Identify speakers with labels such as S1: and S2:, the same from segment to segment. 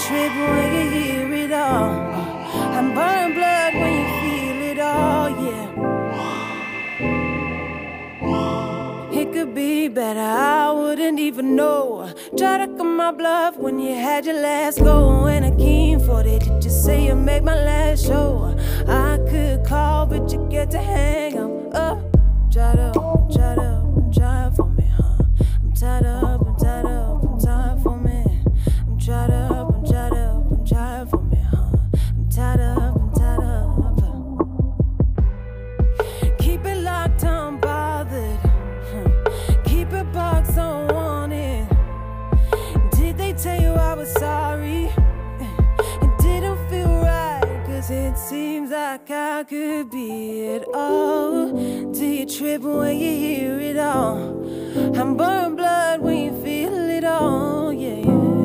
S1: trip when you hear it all. I'm burn blood when you feel it all, yeah. It could be better, I wouldn't even know. Try to cut my bluff when you had your last go. And I came for it, did you say you make my last show? I could call, but you get to hang up. Try for me, huh? I'm tied up, I'm tired for me. I'm tied up, I'm tired for me, huh? I'm tied up. Keep it locked, unbothered. Keep it boxed, unwanted. Did they tell you I was sorry? It didn't feel right, cause it seems like I could be it all. Do you trip when you hear it all? I'm burn blood when you feel it all, yeah.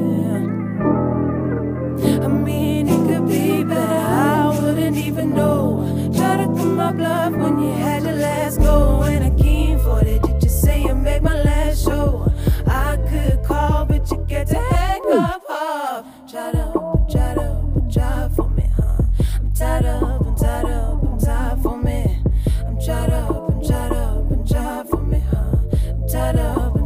S1: I mean, it could be better, I wouldn't even know. Try to cut my bluff when you had your last go. And I came for it, did you say you make my last show? I could call, but you get to hang up. Try for me, huh? I'm tied up for me. I'm tied up for me, huh? I'm tied up.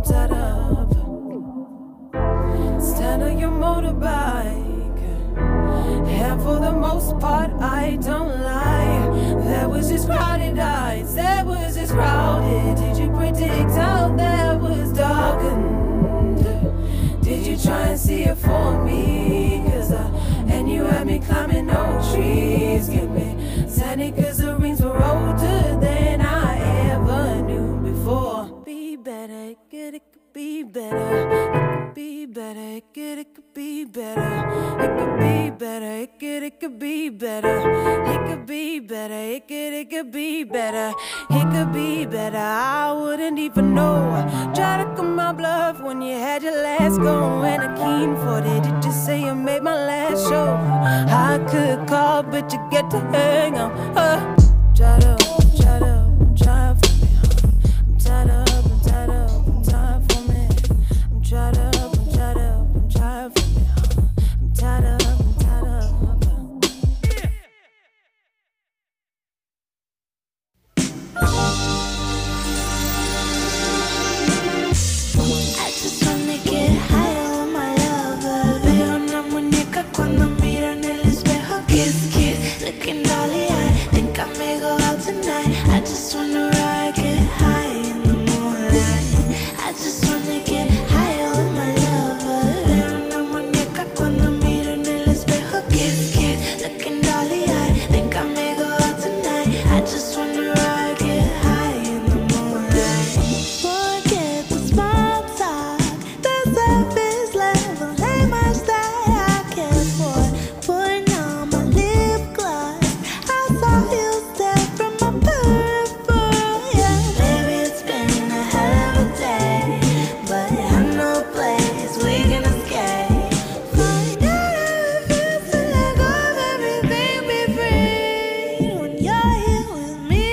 S1: Stand on your motorbike, and for the most part, I don't lie. There was just crowded nights, there was just crowded. Did you predict how that was darkened? Did you try and see it for me? And you had me climbing old trees. Get me sandy cause the rings were older than I ever knew before. Be better, it could be better. It could be better, it could be better. It could be better, it could be better. It could be better, it could be better. It could be better, I wouldn't even know. Try to cut my bluff when you had your last go. And I keen for it, did you say you made my last show? I could call, but you get to hang up. Try for me, huh? I'm tied up for me. I'm tied up for me, huh? I'm tied up.
S2: I just wanna get high on my lover. Veo una muñeca cuando miro en el espejo. Kiss, kiss, looking dolly eye. Think I may go out tonight. I just wanna ride, get high in the moonlight. I just wanna get high on my lover. Veo una muñeca cuando miro en el espejo. Kiss, kiss, looking dolly eye. Think I may go out tonight. I just wanna ride, get high in the moonlight. Forget the small talk. The surface level ain't much that I care for. Putting on my lip gloss, I saw you step from my peripheral. Yeah, baby, it's been a hell of a day, but I know a place we can escape. Find out how it feels to let go of everything, be free when you're here with me.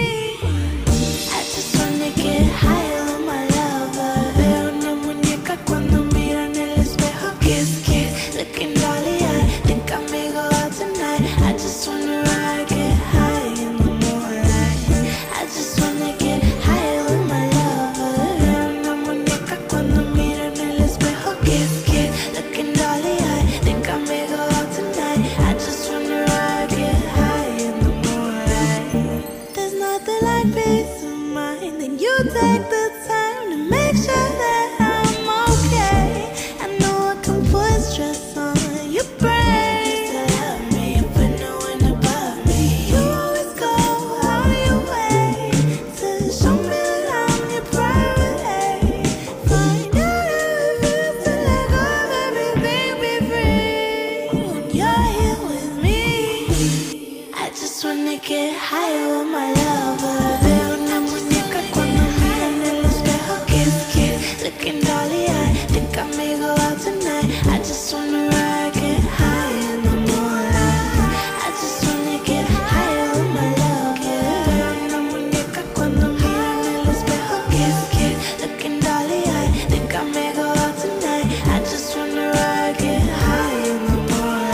S2: I just wanna get high on my lover. Veo una muñeca cuando miro en el espejo. Kiss, kiss, looking dolly eye. Think I may go out tonight. I just wanna ride, get high in the moonlight. I just wanna get high on my lover. Veo una muñeca cuando miro en el espejo. Kiss, kiss, looking dolly eye. Think I may go out tonight. I just wanna ride, get high in the moonlight. There's nothing like peace of mind. Then you take the time to make sure that I'm okay. I know I can put stress on your brain. Just to love me, but no one above me. You always go out of your way to show me that I'm your priority. Find out how it feels to let go of everything, be free when you're here with me. I just wanna get high on my lover. Veo una muñeca cuando miro en el espejo. Kiss, kiss, looking dolly eye. Think I may go out tonight. I just wanna ride, get high in the moonlight. I just wanna get high on my lover. Veo una muñeca cuando miro en el espejo. Kiss, kiss, looking dolly eye. Think I may go out tonight. I just wanna ride, get high in the moonlight.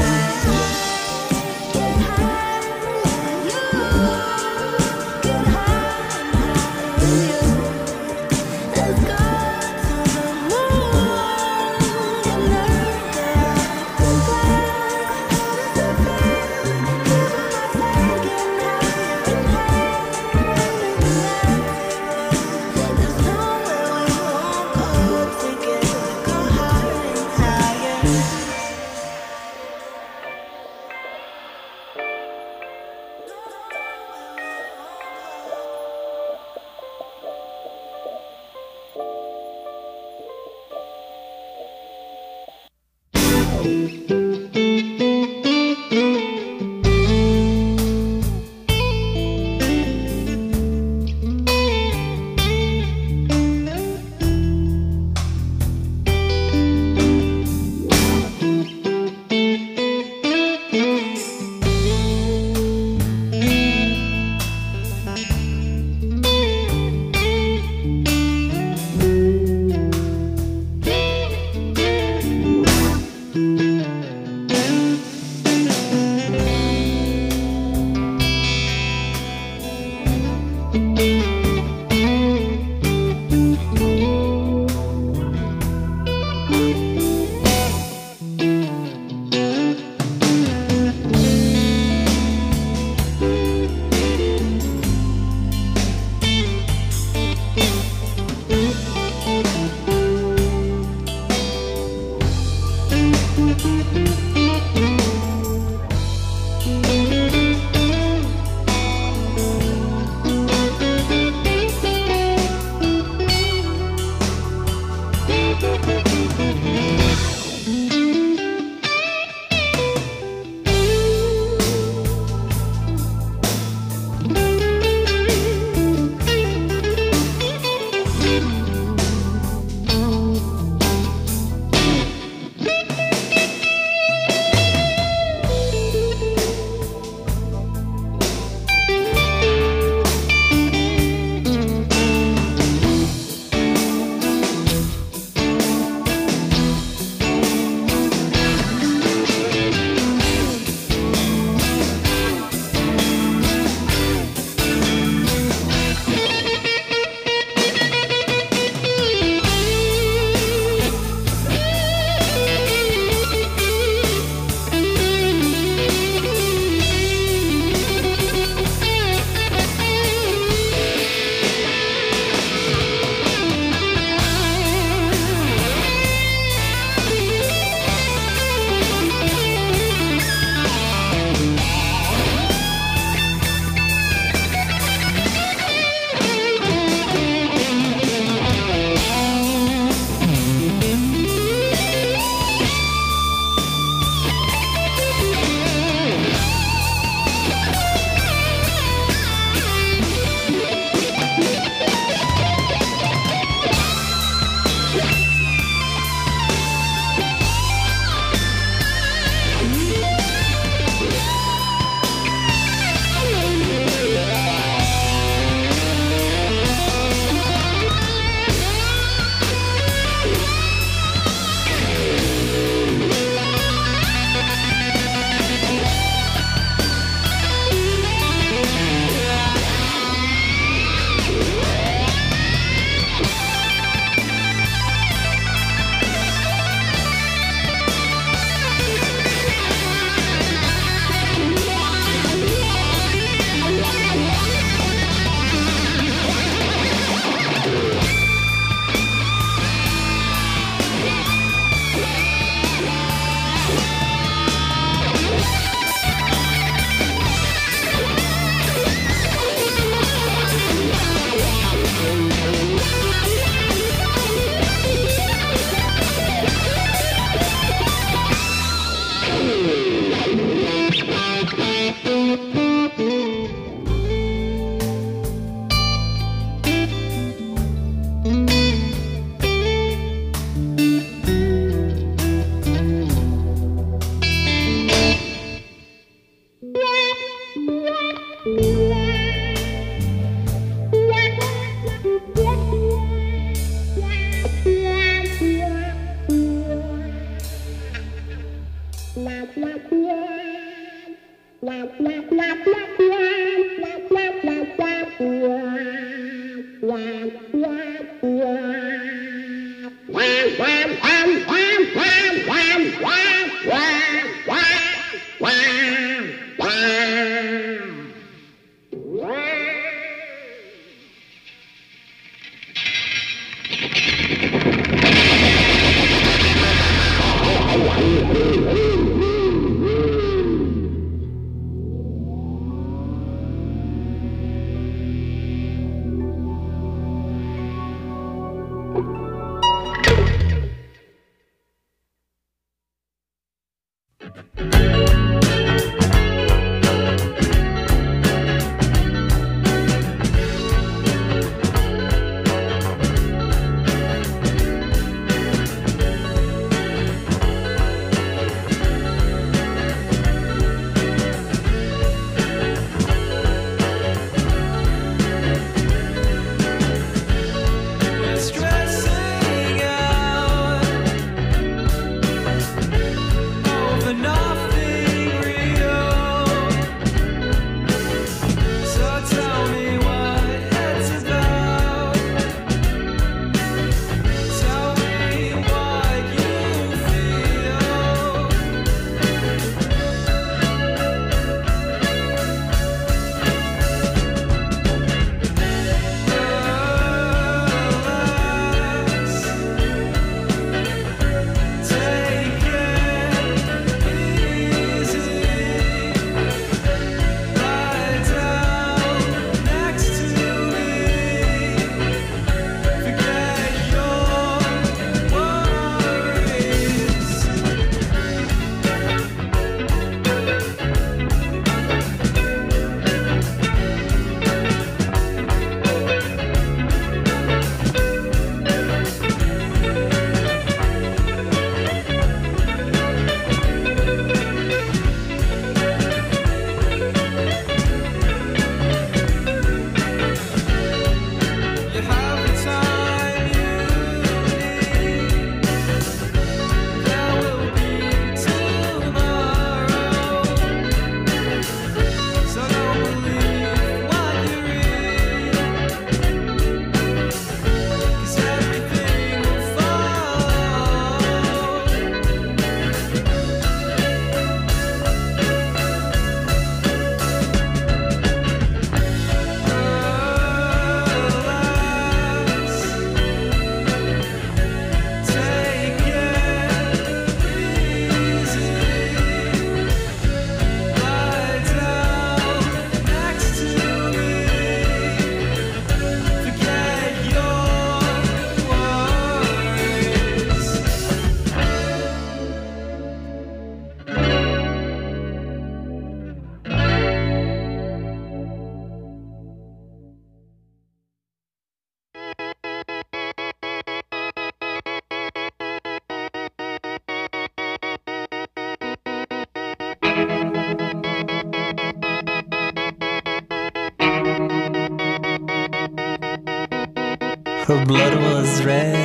S3: Her blood was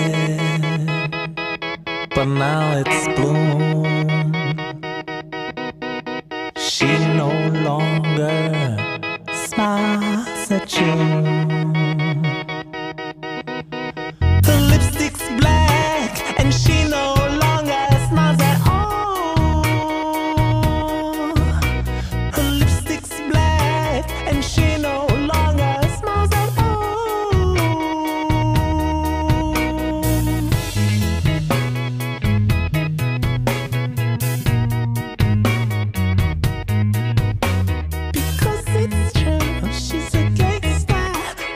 S3: red, but now it's blue. She no longer smiles at you. Her lipstick's black and she no longer smiles at all. Her lipstick's black and she no longer smiles at all. Because it's true, she's a gangster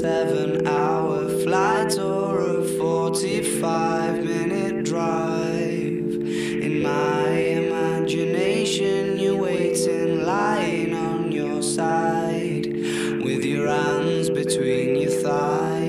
S4: 7-hour flight or a 45-minute drive. In my imagination, you're waiting, lying on your side, with your hands between your thighs.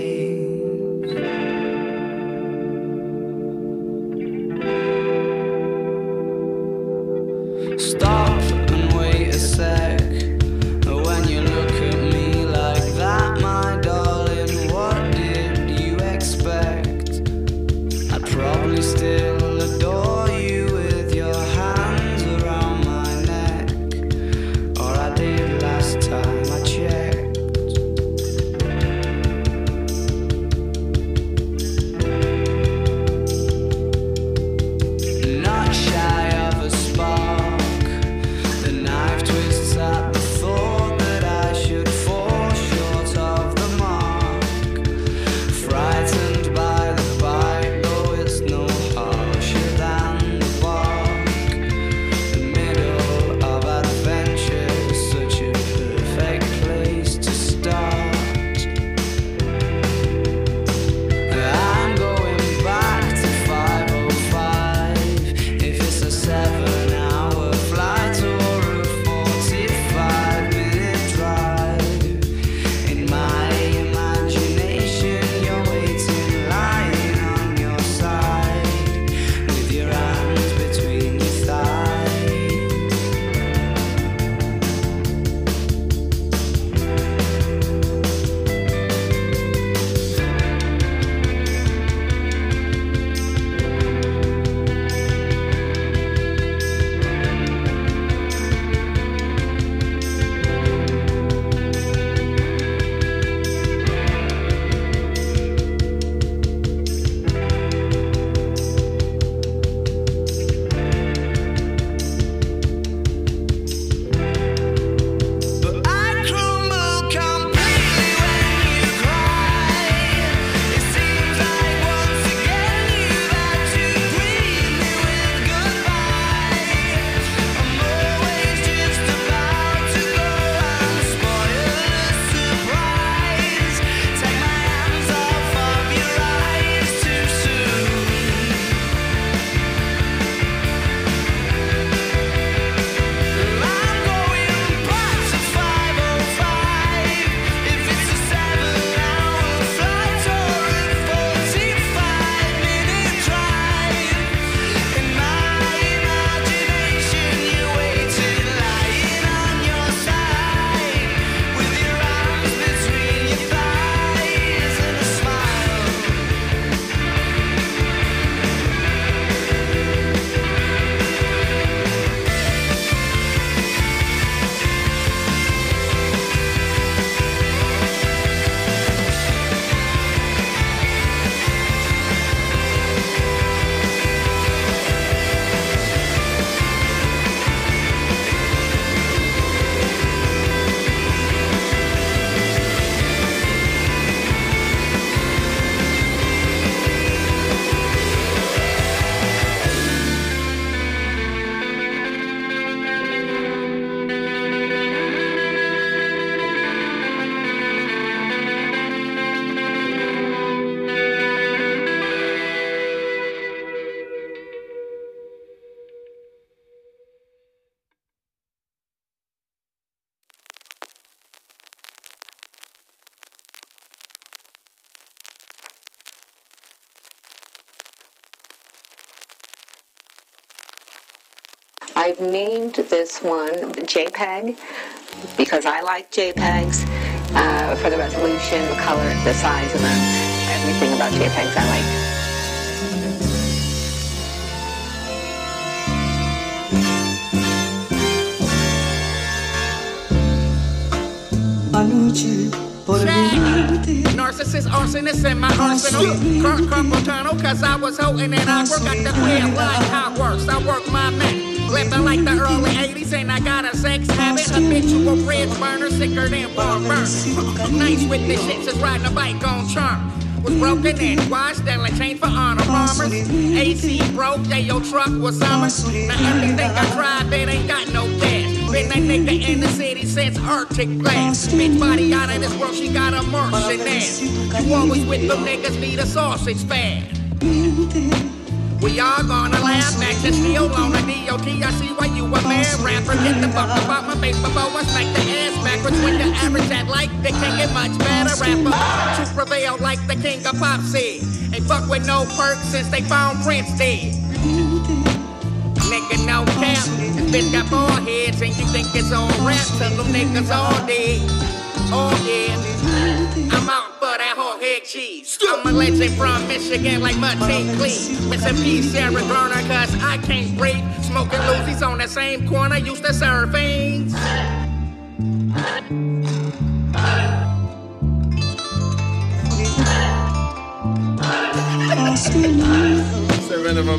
S4: Stop and wait a sec. When you look at me like that, my darling, what did you expect? I'd probably still adore you with your hands around my neck, or I did last time I checked. Not shy of a spark, the knife twists at the thought that I should fall short of the mark. Frightened by the bite, though it's no harsher than the bark. The middle of adventure is such a perfect place to start. I'm going back to 5:05. If it's a 7-hour flight or a 45-minute drive. In my imagination, you're waiting, lying on your side, with your hands between your thighs. But I crumble completely when you cry. It seems like once again you've had to greet me with goodbye. I'm always just about to go and spoil the surprise. Take my hands off of your eyes too soon. I'm going back to 5:05. If it's a 7-hour flight or a 45-minute drive. In my imagination, you're waiting, lying on your side, with your arms between your thighs and a smile.
S5: I've named this one JPEG because I like JPEGs for the resolution, the color, the size of them, everything about JPEGs I like.
S6: Narcissist, arsonist in my arsenal. Current carpal tunnel, cause I was holding it awkward. Got the queer like how it works. I work my man. Living like the early 80s, and I got a sex habit. Habitual bridge burner, sicker than farm burn. Nice with this shit, just riding a bike on charm. Was broken and washed, that like chain for honor farmers. AC broke, yeah, your truck was summer. Now everything I drive, it ain't got no gas. been a nigga in the city since Arctic Blast. Bitch body out of this world, she got a mercenary. You always with them niggas, need a sausage fan. We all gonna laugh back to steal on the DOT. I see why you a man rapper. Get the fuck about my face before I smack the ass backwards. When the average at like they can't get much better rapper. To prevail like the king of pop said. Ain't fuck with no perks since they found Prince dead. Nigga, no cap. This bitch got 4 heads and you think it's all rap. Tell them niggas all dead. Oh yeah, I'm out for that whole head cheese. I'm a legend from Michigan like Mudtake Clee. Miss a piece, Sarah Garner, cause I can't breathe. Smoking loosies on the same corner, used to serve fiends.
S7: 7 of them,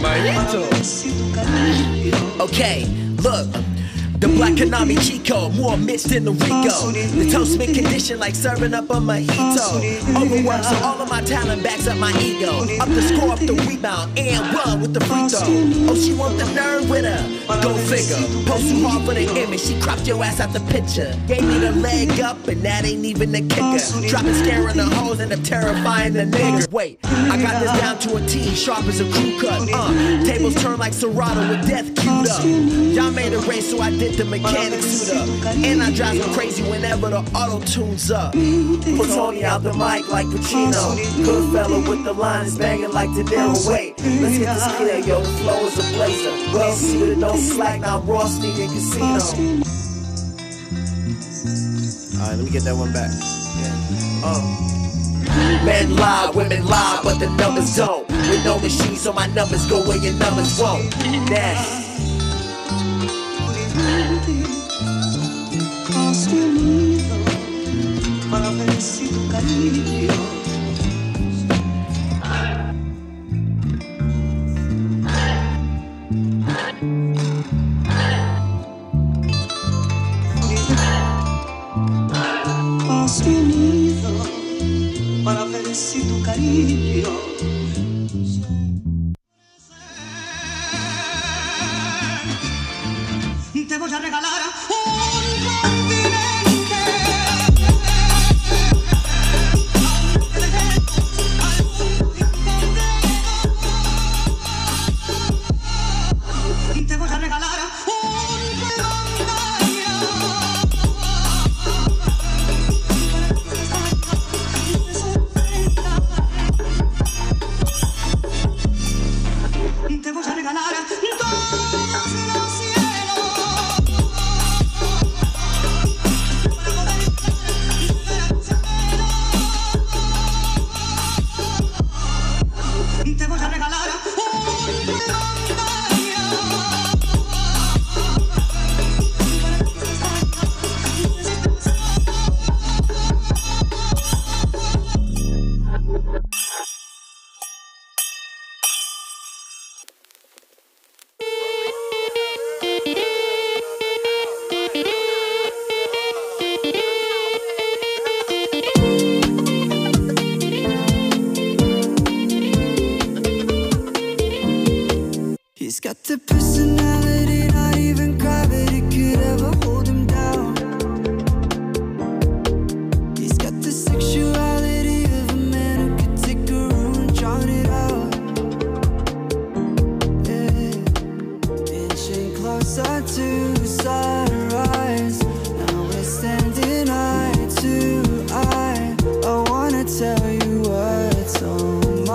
S8: Okay, look. The black Konami Chico, more mixed in the Rico. The toast mint condition like serving up a mojito. Overwork so all of my talent backs up my ego. Up the score, up the rebound, and run with the free throw. Oh, she want the nerd with her. Go figure. Post too hard for the image, she cropped your ass out the picture. Gave me the leg up, and that ain't even the kicker. Dropping, scaring the hoes, and I'm terrifying the niggas. Wait, I got this down to a T, sharp as a crew cut. Tables turn like Serato with death queued up. Y'all made a race, so I did the mechanic suit up. And I drive them crazy whenever the auto tunes up. Put Tony out the mic like Pacino. Good fella with the lines banging like De Niro. Wait, let's get this clear, yo. The flow is a blazer. Well suited, no slack. Now Raw Sneak in Casino. Alright, let me get that one back. Men lie, women lie, but the numbers don't. With no machine, so my numbers go where your numbers won't. That's
S3: para ver si tu cariño has venido para ver si tu cariño te voy a regalar un continente. Te voy a regalar un te voy a regalar todos los cielos. Te voy a regalar He's got the personality, not even gravity could ever hold him down. He's got the sexuality of a man who could take a room and drown it out. Yeah. Inching closer to sunrise. Now we're standing eye to eye. I wanna tell you what's on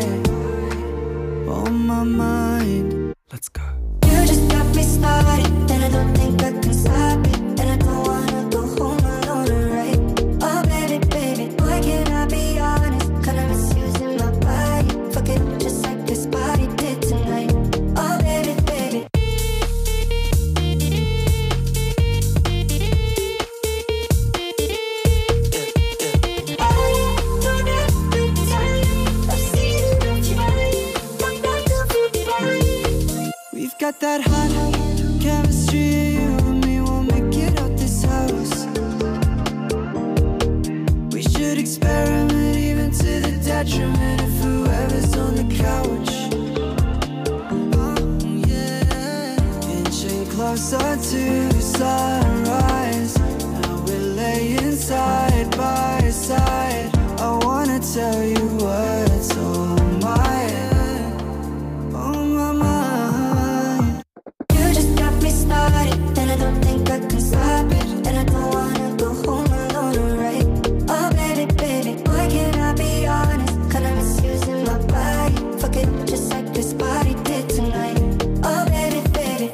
S3: my mind. Let's go. You just got me started, and I don't think I can stop it. And I don't wanna go home alone, right? Oh baby, baby, why can't I be honest? Kinda misusing my body, fuck it, just like this body did tonight. Oh baby, baby. We've got that hot chemistry, you and me won't make it out this house. We should experiment even to the detriment of whoever's on the couch. Oh, yeah. Inching closer to sunrise. words on my mind. You just got me started, and I don't think I can stop it. And I don't wanna go home alone, right? Oh baby, baby, why can't I be honest? Kinda misusing my body, fuck it, just like this body did tonight. Oh baby, baby.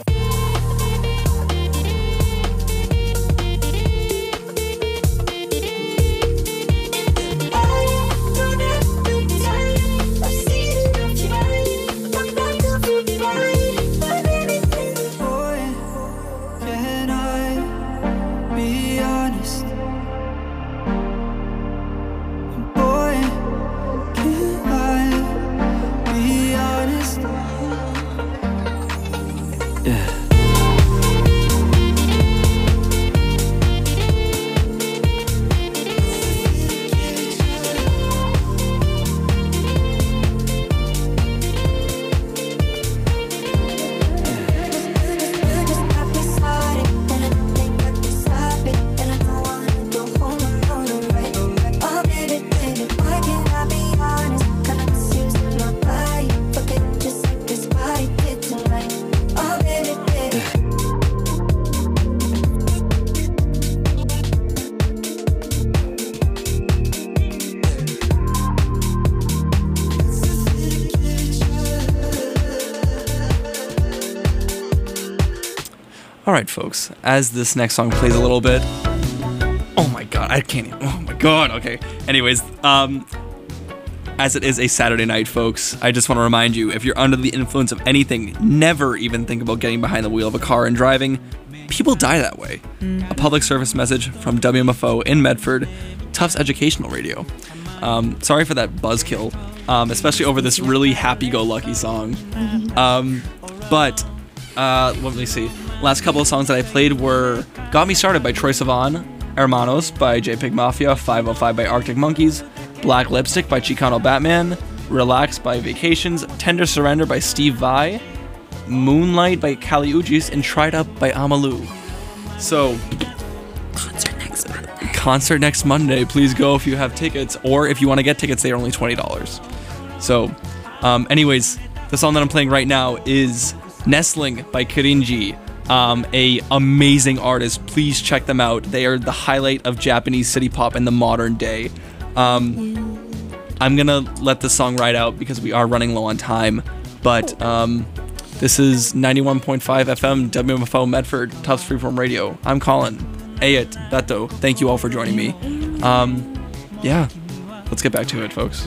S9: Alright folks, as this next song plays a little bit, oh my god, I can't even, oh my god, okay. Anyways, as it is a Saturday night folks, I just want to remind you, if you're under the influence of anything, never even think about getting behind the wheel of a car and driving. People die that way. A public service message from WMFO in Medford, Tufts Educational Radio. Sorry for that buzzkill, especially over this really happy-go-lucky song. But let me see. Last couple of songs that I played were Got Me Started by Troye Sivan, Hermanos by JPEG Mafia, 505 by Arctic Monkeys, Black Lipstick by Chicano Batman, Relax by Vacations, Tender Surrender by Steve Vai, Moonlight by Kali Uchis, and Tried Up by Amalu. So, concert next Monday. Please go if you have tickets, or if you want to get tickets, they are only $20. So, anyways, the song that I'm playing right now is Nestling by Kirinji. A amazing artist. Please check them out. They are the highlight of Japanese city pop in the modern day. I'm gonna let the song ride out because we are running low on time. But this is 91.5 FM WMFO Medford, Tufts Freeform Radio. I'm Colin. Ayat, Beto. Thank you all for joining me. Yeah, let's get back to it, folks.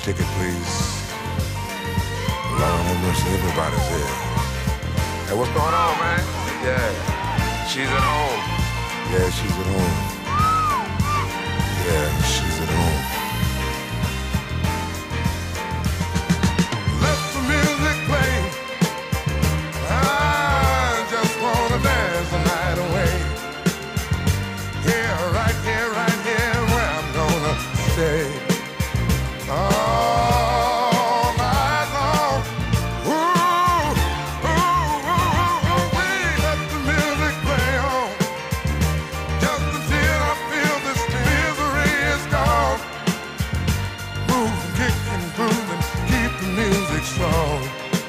S10: ticket, please. Lord have mercy, everybody's here. Hey, what's going on, man? Yeah, she's at home. Yeah, she's at home. Yeah, she's at home. Let the music play. I just wanna dance the night away. Here, right here, right here, where I'm gonna stay. All night long. Ooh, ooh, ooh, ooh, ooh, let the music play on. Just until I feel this misery is gone. Move, kick and groove and keep the music strong.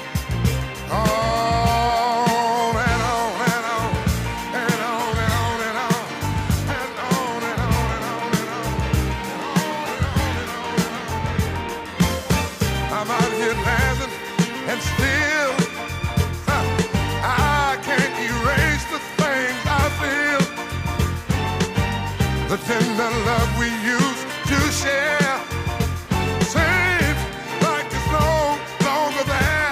S10: On and on and on and on and on and on and on and on and on and on. I'm out here dancing and still I can't erase the things I feel. The tender love we used to share seems like it's no longer there.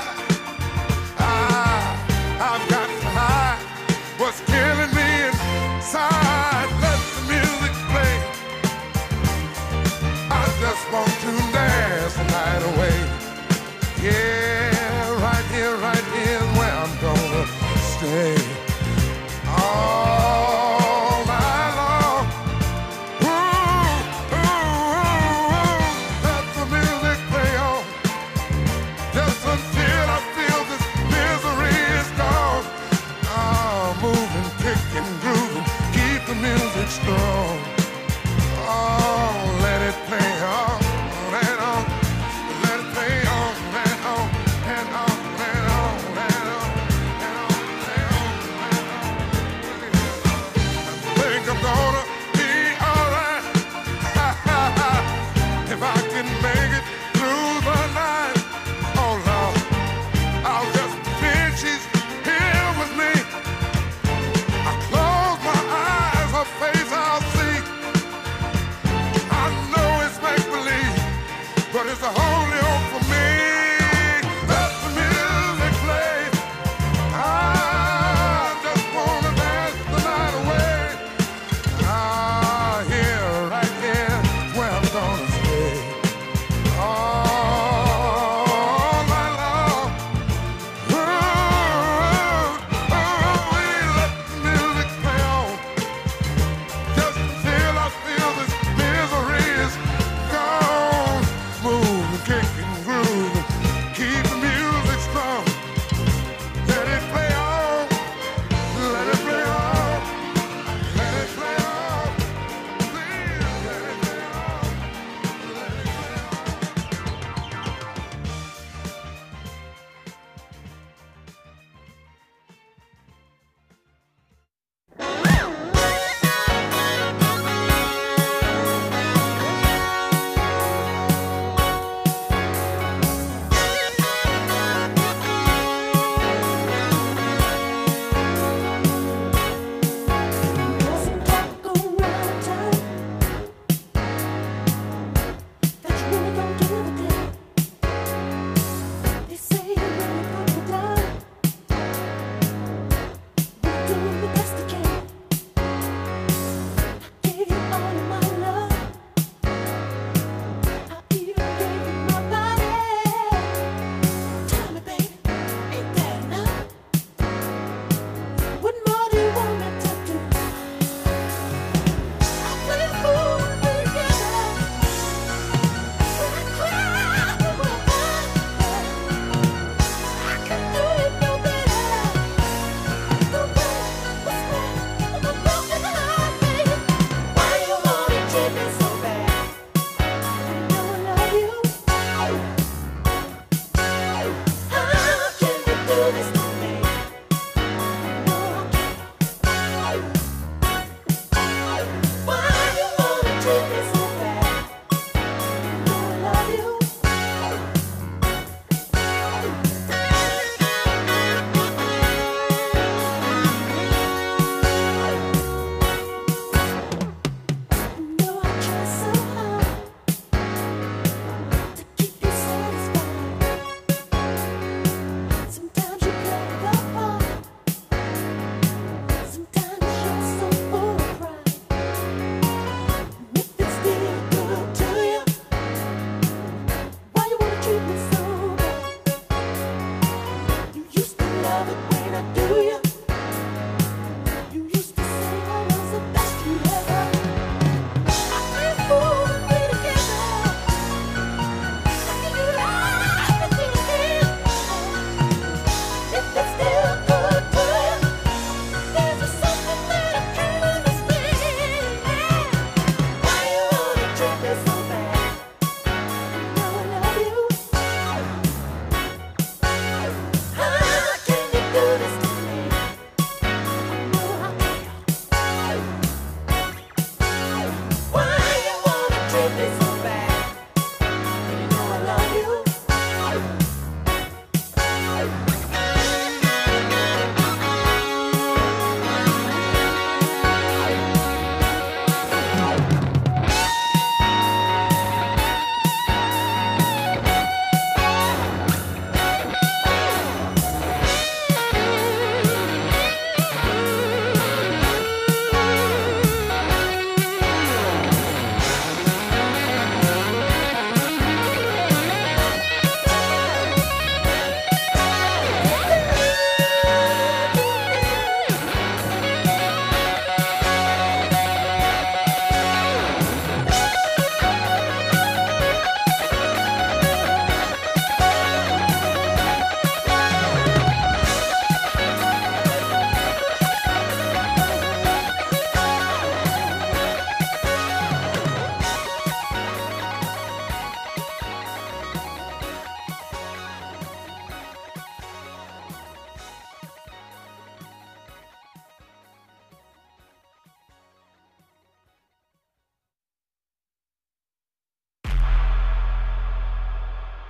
S10: I've got to hide what's killing me inside. Let the music play. I just want to dance the night away. Yeah, right here where I'm gonna stay. All night long. Ooh, ooh, ooh, let the music play on. Just until I feel this misery is gone. Moving, kicking, grooving, keep the music strong. Oh, let it play on and on. Let it play on and on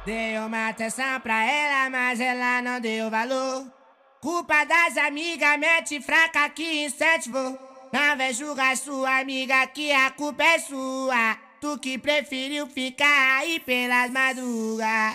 S11: Dei uma atenção pra ela, mas ela não deu valor. Culpa das amigas, mente fraca que incentivou. Não vem julgar sua amiga que a culpa é sua. Tu que preferiu ficar aí pelas madrugas.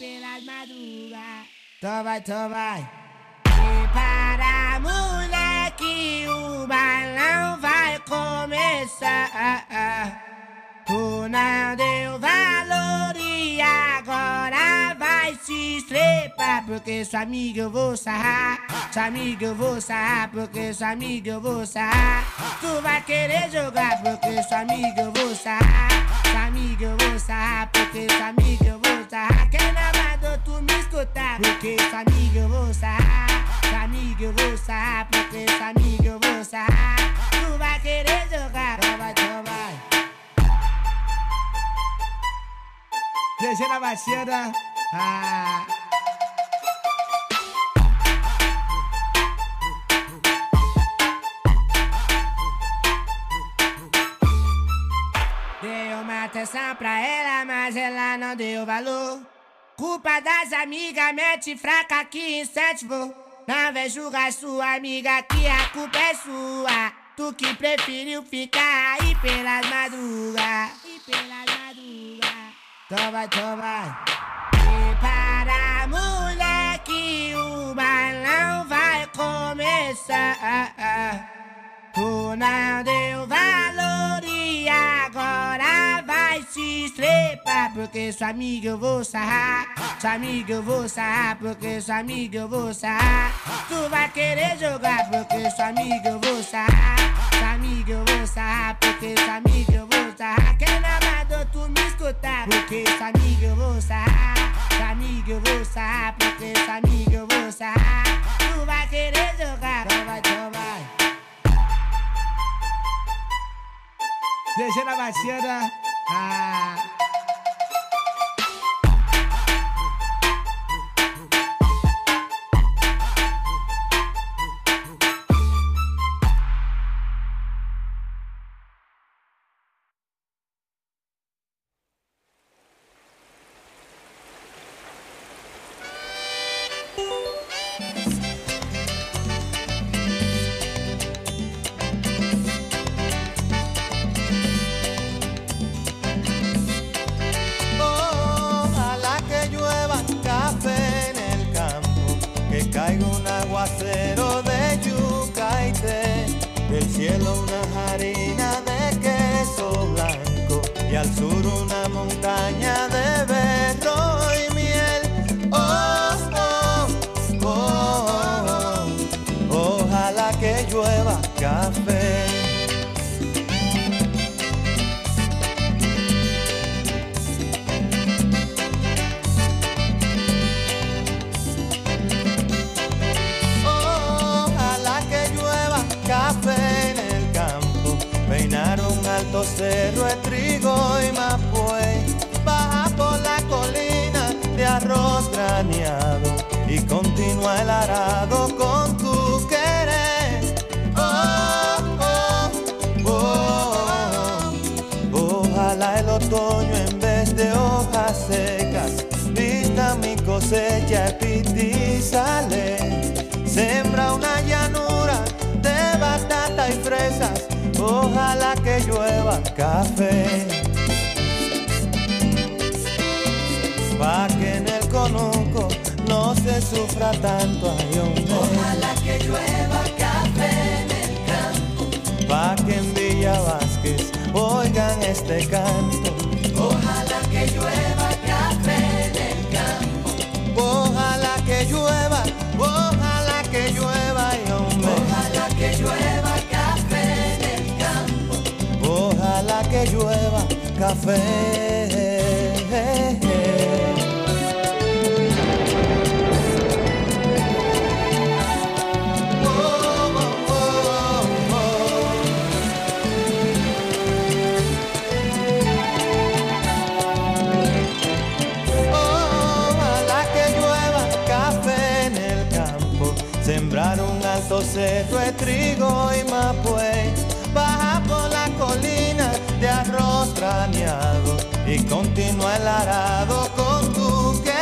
S11: Então vai. Prepara, moleque, o balão vai começar. Tu não deu valor e agora vai se estrepar. Porque sua amiga eu vou sarrar. Sua amiga eu vou sarrar. Porque sua amiga eu vou sarrar. Tu vai querer jogar. Porque sua amiga eu vou sarrar. Sua amiga eu vou sarrar. Porque sua amiga eu vou sarrar. Quem não mandou tu me escutar? Porque sua amiga eu vou sarrar. Sua amiga eu vou sarrar. Porque sua amiga eu vou sarrar. Tu vai querer jogar. Então vai. GG na batida. Dei uma atenção pra ela, mas ela não deu valor. Culpa das amigas, mente fraca que incentivou. Não vem julgar sua amiga que a culpa é sua. Tu que preferiu ficar aí pelas madrugas. Então vai. Prepara, moleque, o balão vai começar. Tu não deu valor e agora vai se estrepar. Porque sua amiga eu vou sarrar. Sua amiga eu vou sarrar. Porque sua amiga eu vou sarrar. Tu vai querer jogar. Porque sua amiga eu vou sarrar. Sua amiga eu vou sarrar. Porque sua amiga eu vou sarrar. Quem não mandou tu me escutar? Porque sua amiga eu vou sarrar. Sua amiga eu vou sarrar. Porque sua amiga eu vou sarrar. Tu vai querer jogar. Então vai. GG na batida.
S12: Ojalá que llueva café en el campo, que caiga un aguacero de yuca y té, del cielo una harina de queso blanco y al sur una montaña de berro y miel. Ojalá que llueva café. Ojalá que llueva café en el campo, peinar un alto cerro de trigo y mapuey, baja por la colina de arroz graneado y continúa el arado con tu querer. Ojalá el otoño en vez de hojas secas vista mi cosecha epitizale. Sembra una llanura de batata y fresas. Ojalá que llueva café, pa' que en el conuco no se sufra tanto. Ojalá que llueva café en el campo, pa' que en Villa Vázquez oigan este canto. Ojalá que llueva café en el campo. Ojalá que llueva, ojalá que llueva y hombre. Ojalá que llueva café en el campo. Ojalá que llueva café. Sembrar un alto cerro de trigo y mapuey, baja por la colina de arroz graneado y continúa el arado con tu que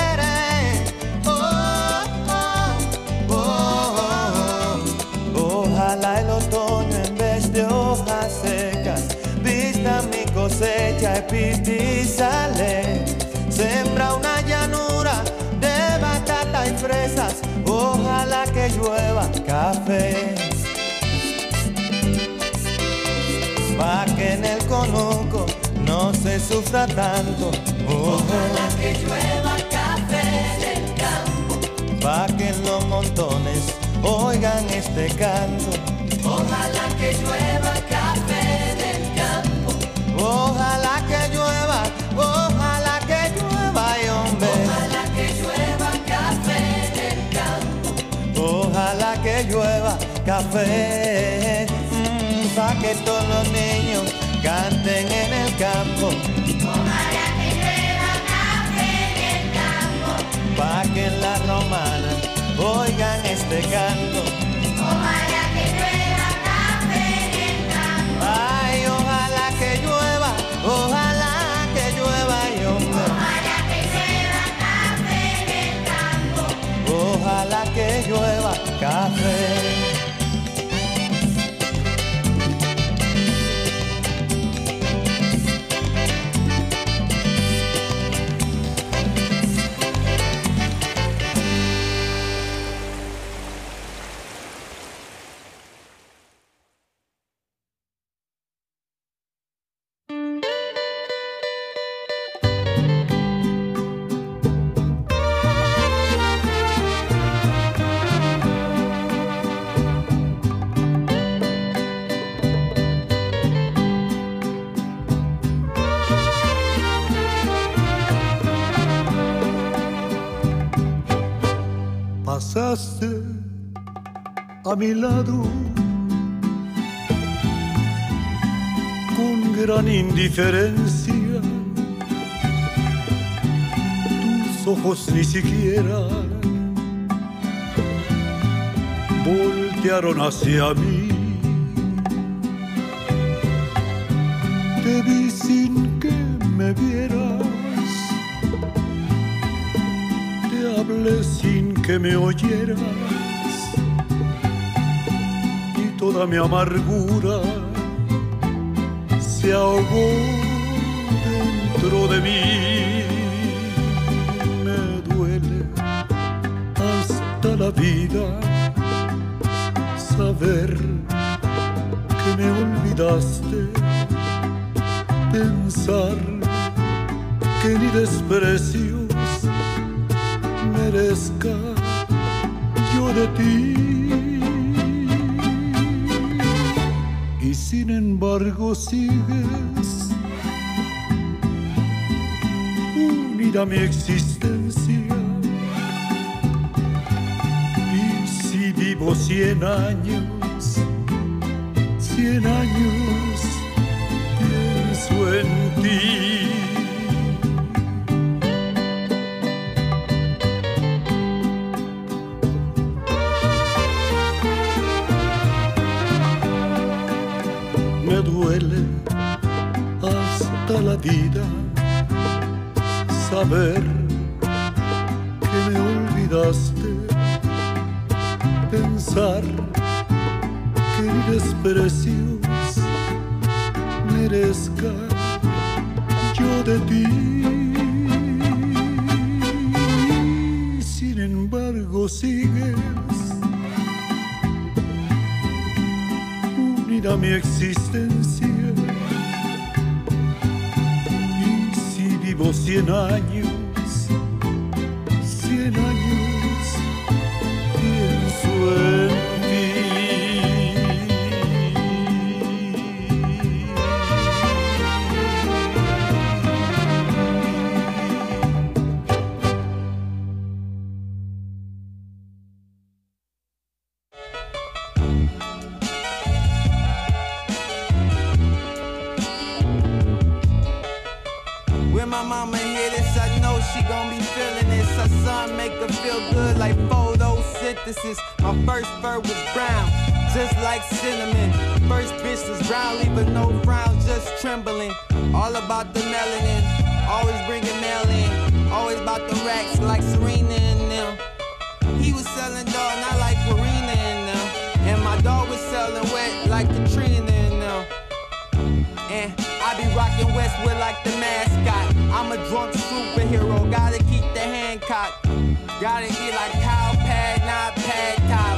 S12: que llueva café, pa' que en el conuco no se sufra tanto.
S4: Ojalá que llueva café en el campo,
S12: pa' que en los montones oigan este canto.
S4: ojalá que llueva café en el campo,
S12: Ojalá que llueva, y hombre.
S4: ojalá que llueva café en el campo,
S12: Ojalá que llueva café, pa' que todos los niños canten en el campo.
S4: ojalá que llueva café en el campo,
S12: Pa' que en la romana oigan este canto.
S4: ojalá que llueva café en el campo,
S12: Ay, ojalá que llueva, y hombre.
S4: ojalá que llueva café en el campo,
S12: Ojalá que llueva café.
S13: Pasaste a mi lado con gran indiferencia. Tus ojos ni siquiera voltearon hacia mí. Te vi sin que me vieras, te hablé sin que me oyeras, y toda mi amargura se ahogó dentro de mí. Me duele hasta la vida saber que me olvidaste, pensar que ni desprecios merezca yo de ti. Y sin embargo sigues unida a mi existencia. Y si vivo 100 años, 100 años pienso en ti. Me duele hasta la vida saber que me olvidaste, pensar que ni desprecios merezca yo de ti. Sin embargo sigues unida a mi existencia. Y si vivo 100 años, 100 años pienso en ti.
S14: When my mama hear this, I know she gon' be feeling this. Her son make her feel good like photosynthesis. My first fur was brown, just like cinnamon. First bitch was brown, leaving no frowns, just trembling. All about the melanin, always bringing mail in. Always about the racks like Serena and them. He was selling dog, not like Farina and them. And my dog was selling wet like Katrina and them. And I be rockin' Westwood like the mascot. I'm a drunk superhero, gotta keep the hand cocked. Gotta eat like cow pad, not pad thai.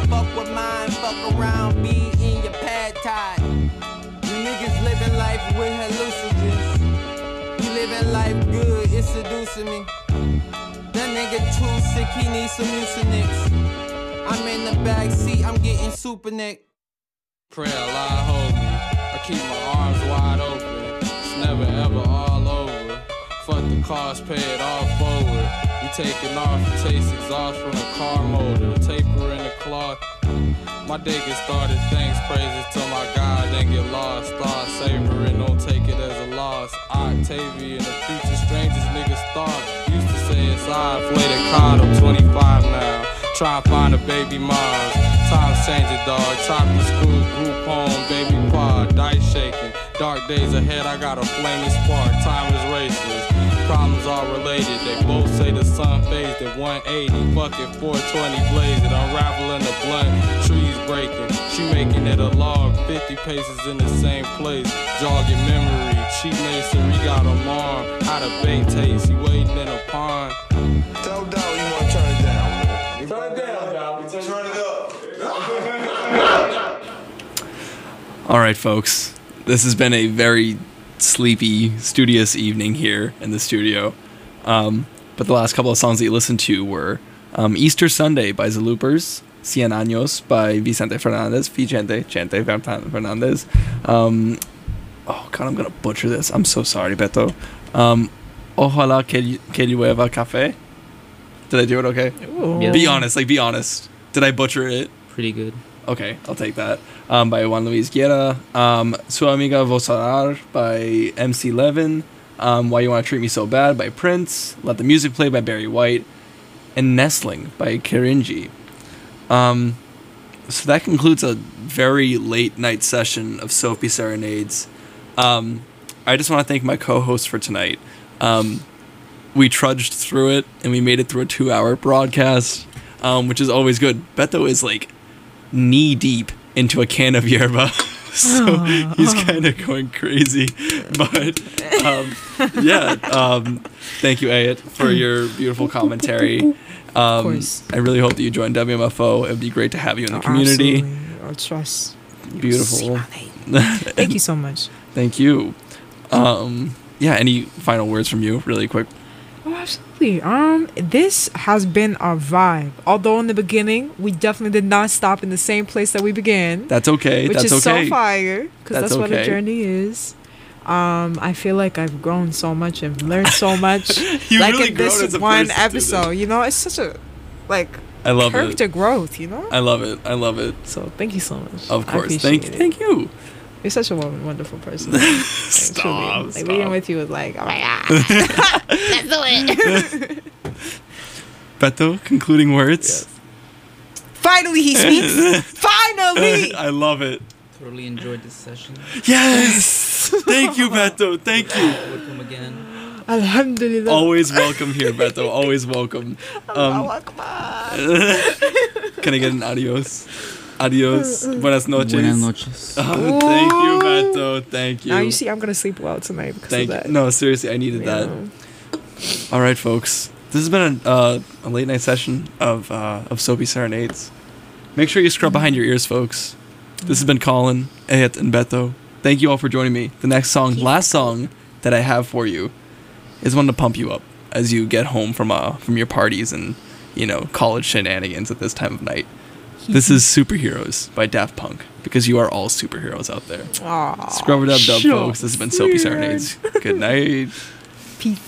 S14: walk around, be in your pad tie. You niggas living life with hallucinogens. You living life good, it's seducing me. That nigga too sick, he needs some Mucinex. I'm in the back seat, I'm getting super Nick.
S15: Pray Allah hold me. I keep my arms wide open. It's never ever all over. Fuck the cost, pay it all forward. We taking off, taste exhaust from the car motor. Taper in the cloth. My day get started, thanks, praises to my God, then get lost. Start savoring, don't take it as a loss. Octavian, the future strangest niggas thought. Used to say it's I inflated card, I'm 25 now. Try and find a baby mom. Times changing, dog. Chopping the school, group home, baby pod, dice shaking. Dark days ahead, I got a flaming spark. Time is racist. Problems are related. They both say the sun phased at 180. Fucking 420 blazing. Unraveling the blunt. Trees breaking. She making it a log. 50 paces in the same place. Jogging memory. Cheap masonry got a arm. How the bait taste. He waiting in a pond.
S10: Tell Dow you want to turn it down, man. Turn it down, Dow. Turn it up.
S9: All right, folks. This has been a very sleepy, studious evening here in the studio. But the last couple of songs that you listened to were Easter Sunday by The Loopers, Cien Años by Vicente Fernandez, Chente Fernandez. Oh, God, I'm going to butcher this. I'm so sorry, Beto. Ojalá que llueva café. Did I do it okay?
S16: Yeah.
S9: Be honest, be honest. Did I butcher it?
S16: Pretty good.
S9: Okay, I'll take that. By Juan Luis Guerra. Su Amiga Vosarar by MC Levin. Why You Want to Treat Me So Bad by Prince. Let the Music Play by Barry White. And Nestling by Kirinji. So that concludes a very late night session of Soapy Serenades. I just want to thank my co-host for tonight. We trudged through it, and we made it through a 2-hour broadcast, which is always good. Beto is knee deep into a can of yerba, so he's kind of going crazy. But thank you, Ayat, for your beautiful commentary.
S17: Of course.
S9: I really hope that you join WMFO. It would be great to have you in the community.
S17: Absolutely. Our trust.
S9: Beautiful.
S17: Thank you so much.
S9: Thank you. Any final words from you, really quick?
S17: Oh, absolutely. This has been our vibe. Although in the beginning, we definitely did not stop in the same place that we began.
S9: That's okay.
S17: Which
S9: that's
S17: is
S9: okay.
S17: so fire, because that's what a
S9: okay.
S17: journey is. I feel like I've grown so much and learned so much.
S9: You
S17: like
S9: really
S17: in this
S9: grown as a
S17: one
S9: person,
S17: episode, it's such a
S9: I love
S17: character
S9: it.
S17: growth,
S9: I love it. I love it.
S17: So thank you so much.
S9: Of
S17: I
S9: course.
S17: appreciate it.
S9: Thank you.
S17: You're such a wonderful person.
S9: Stop.
S17: Like being with you was like, oh my god, let's do it.
S9: Beto, concluding words.
S17: Yes. Finally, he speaks. Finally.
S9: I love it.
S16: Totally enjoyed this session.
S9: Yes. Thank you, Beto. Thank you.
S16: Welcome again.
S17: Alhamdulillah.
S9: Always welcome here, Beto. Always welcome. Can I get an adios? Adios. Buenas noches.
S16: Buenas noches.
S9: Thank you, Beto. Thank you.
S17: Now you see, I'm gonna sleep well tonight because of that.
S9: No, seriously, I needed that. All right, folks. This has been a late night session of Soapy Serenades. Make sure you scrub behind your ears, folks. This has been Colin, Ayat, and Beto. Thank you all for joining me. The next song, last song that I have for you, is one to pump you up as you get home from your parties and college shenanigans at this time of night. This is Superheroes by Daft Punk, because you are all superheroes out there.
S17: Aww,
S9: Scrub it up, dub, folks. This has been Soapy Serenades. Good night.
S17: Peace.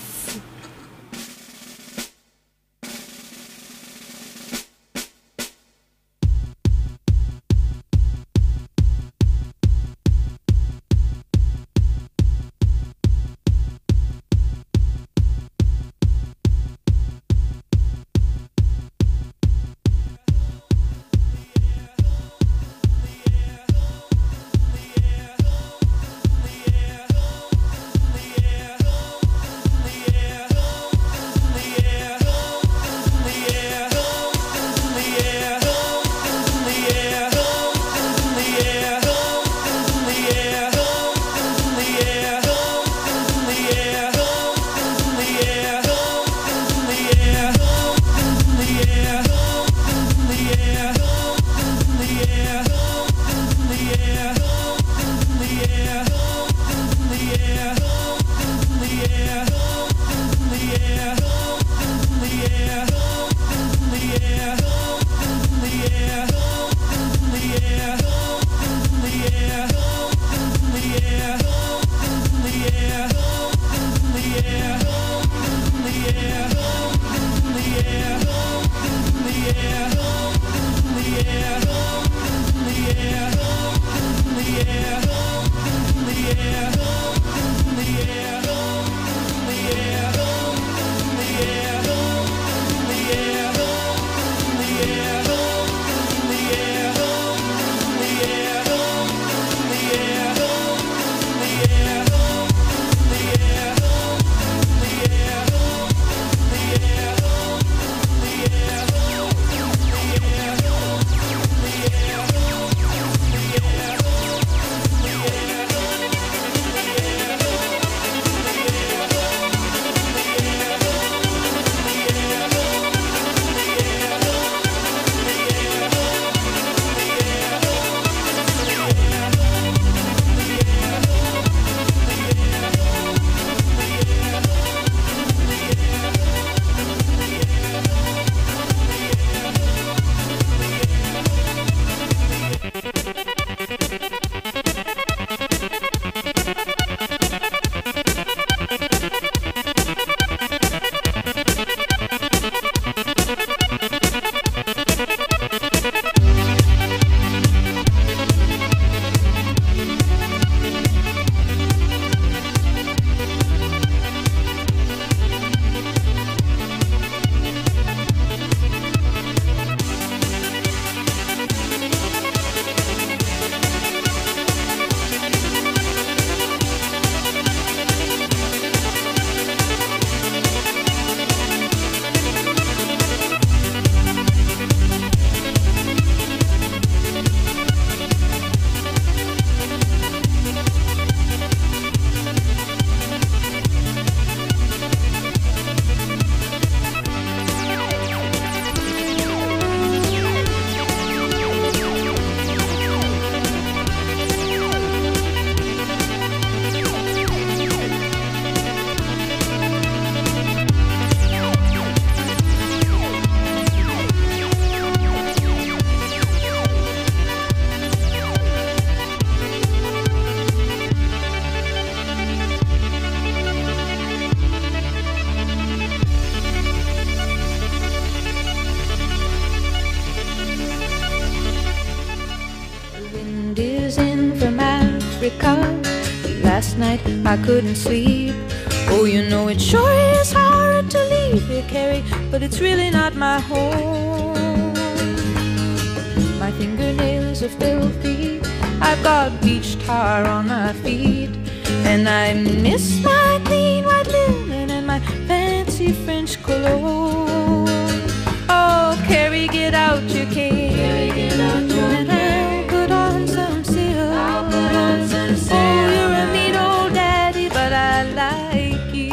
S18: Africa. Last night I couldn't sleep. Oh, you know it sure is hard to leave here, Carrie, but it's really not my home. My fingernails are filthy, I've got beach tar on my feet, and I miss my clean white linen and my fancy French cologne. Oh, Carrie, get out your cane, and I'll put on some silk. Oh, you're a neat old daddy, but I like you.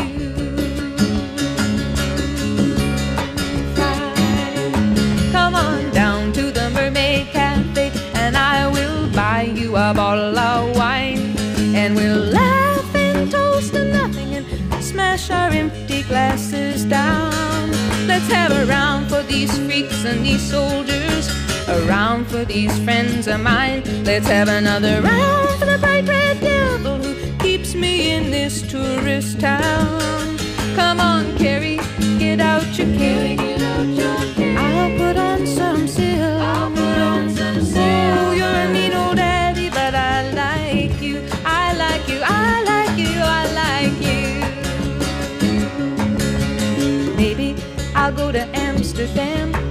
S18: Come on down to the Mermaid Cafe, and I will buy you a bottle of wine, and we'll laugh and toast to nothing and smash our empty glasses down. Let's have a round for these freaks and these soldiers, a round for these friends of mine. Let's have another round for the bright red devil who keeps me in this tourist town. Come on, Carrie, get out your cane.